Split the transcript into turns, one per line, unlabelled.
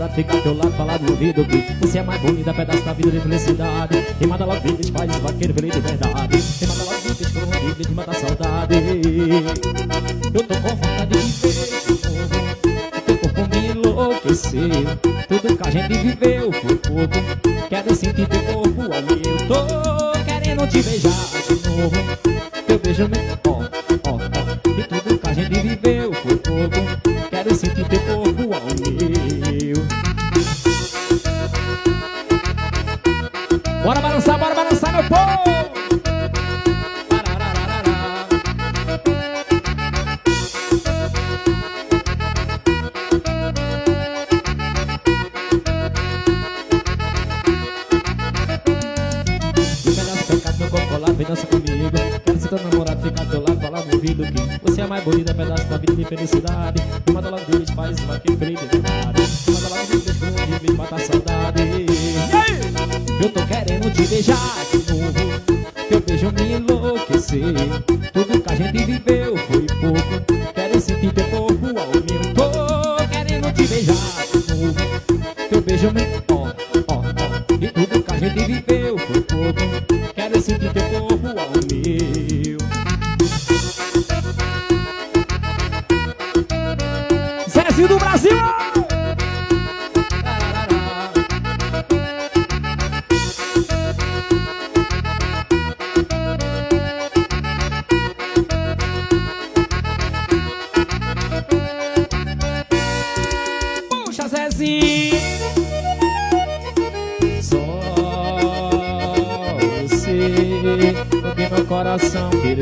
namorado fica ao teu lado, falar do ouvido que você é mais bonita, pedaço da vida de felicidade. E manda logo vídeos, faz vaqueiro feliz de verdade. E manda logo vídeos com um vídeo de matar saudade. Eu tô com vontade de ver de novo, teu corpo me enlouqueceu. Tudo que a gente viveu foi pouco, quero sentir teu corpo ao meu. Tô querendo te beijar de novo, teu beijo me... E tudo que a gente viveu foi pouco, quero sentir teu corpo ao meu. Bora balançar meu povo! Vem dança comigo, quero ser teu namorado, ficar ao teu lado, falar no ouvido que você é mais bonita, pedaço da vida de felicidade. E manda logo vídeos, faz vaqueiro feliz de verdade. E manda logo vídeos com um vídeo, matar saudade. E aí? Eu tô querendo te beijar de novo, teu beijo me enlouqueceu. Tudo que a gente viveu foi pouco, quero sentir teu corpo ao meu. Tô querendo te beijar de novo, teu beijo me... E tudo que a gente viveu foi pouco, quero sentir teu corpo ao meu. Zezinho do Brasil! Puxa, Zezinho! Porque meu coração queria